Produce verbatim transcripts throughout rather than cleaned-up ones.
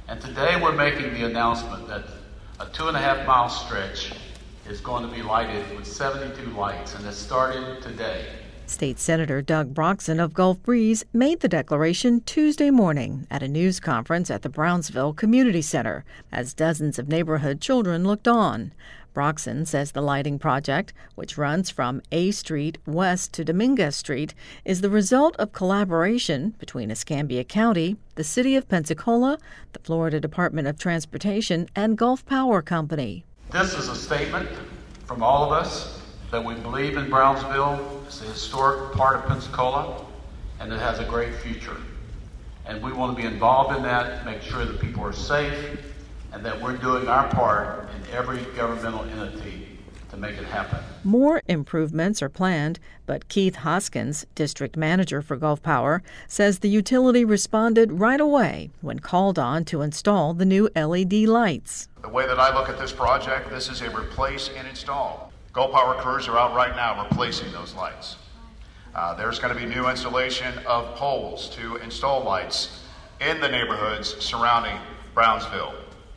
And today we're making the announcement that a two and a half mile stretch is going to be lighted with seventy-two lights, and it started today. State Senator Doug Broxson of Gulf Breeze made the declaration Tuesday morning at a news conference at the Brownsville Community Center as dozens of neighborhood children looked on. Broxson says the lighting project, which runs from A Street west to Dominguez Street, is the result of collaboration between Escambia County, the City of Pensacola, the Florida Department of Transportation, and Gulf Power Company. This is a statement from all of us that we believe in Brownsville. It's a historic part of Pensacola, and it has a great future. And we want to be involved in that, make sure that people are safe, and that we're doing our part in every governmental entity to make it happen. More improvements are planned, but Keith Hoskins, district manager for Gulf Power, says the utility responded right away when called on to install the new L E D lights. The way that I look at this project, this is a replace and install. Gulf Power crews are out right now replacing those lights. Uh, there's going to be new installation of poles to install lights in the neighborhoods surrounding Brownsville,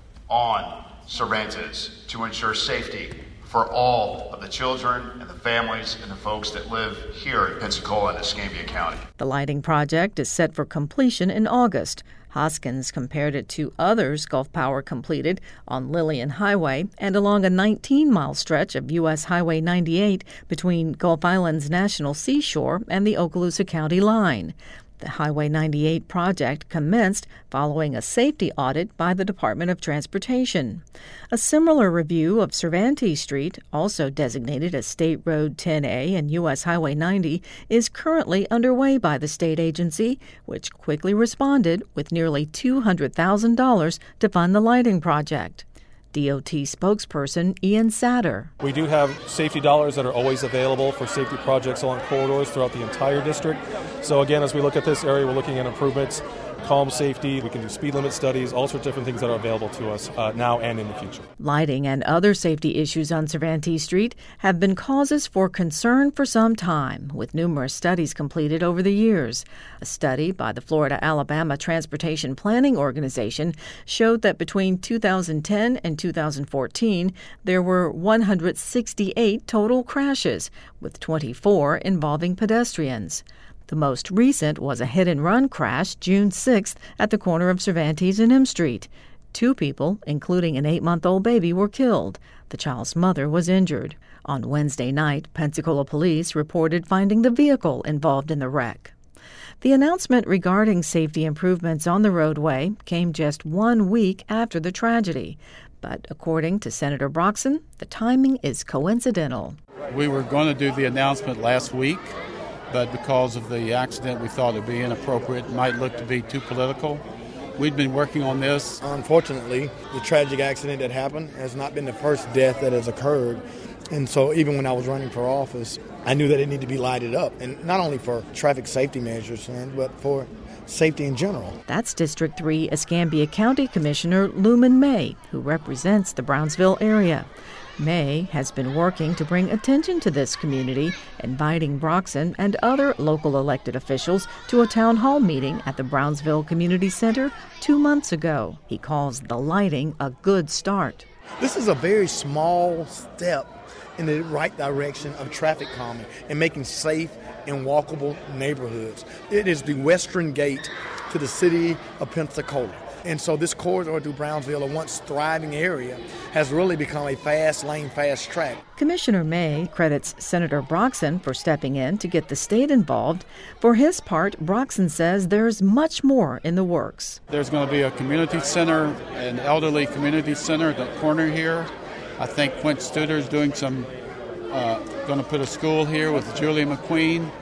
on Cervantes, to ensure safety for all of the children and the families and the folks that live here in Pensacola and Escambia County. The lighting project is set for completion in August. Hoskins compared it to others Gulf Power completed on Lillian Highway and along a nineteen mile stretch of U S Highway ninety-eight between Gulf Island's National Seashore and the Okaloosa County line. The Highway ninety-eight project commenced following a safety audit by the Department of Transportation. A similar review of Cervantes Street, also designated as State Road ten A and U S Highway ninety, is currently underway by the state agency, which quickly responded with nearly two hundred thousand dollars to fund the lighting project. D O T spokesperson Ian Satter. We do have safety dollars that are always available for safety projects along corridors throughout the entire district. So again, as we look at this area, we're looking at improvements, calm safety, we can do speed limit studies, all sorts of different things that are available to us uh, now and in the future. Lighting and other safety issues on Cervantes Street have been causes for concern for some time, with numerous studies completed over the years. A study by the Florida-Alabama Transportation Planning Organization showed that between two thousand ten and two thousand fourteen, there were one hundred sixty-eight total crashes, with twenty-four involving pedestrians. The most recent was a hit-and-run crash June sixth at the corner of Cervantes and M Street. Two people, including an eight-month-old baby, were killed. The child's mother was injured. On Wednesday night, Pensacola police reported finding the vehicle involved in the wreck. The announcement regarding safety improvements on the roadway came just one week after the tragedy. But according to Senator Broxson, the timing is coincidental. We were going to do the announcement last week, but because of the accident, we thought it would be inappropriate. It might look to be too political. We'd been working on this. Unfortunately, the tragic accident that happened has not been the first death that has occurred. And so even when I was running for office, I knew that it needed to be lighted up, and not only for traffic safety measures, but for safety in general. That's District three Escambia County Commissioner Luman May, who represents the Brownsville area. May has been working to bring attention to this community, inviting Broxson and other local elected officials to a town hall meeting at the Brownsville Community Center two months ago. He calls the lighting a good start. This is a very small step in the right direction of traffic calming and making safe and walkable neighborhoods. It is the western gate to the city of Pensacola. And so this corridor through Brownsville, a once thriving area, has really become a fast lane, fast track. Commissioner May credits Senator Broxson for stepping in to get the state involved. For his part, Broxson says there's much more in the works. There's going to be a community center, an elderly community center at the corner here. I think Quint Studer is doing some, uh, going to put a school here with Julie McQueen.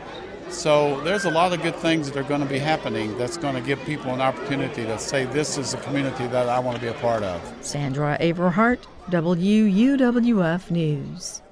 So there's a lot of good things that are going to be happening that's going to give people an opportunity to say this is a community that I want to be a part of. Sandra Averhart, W U W F News.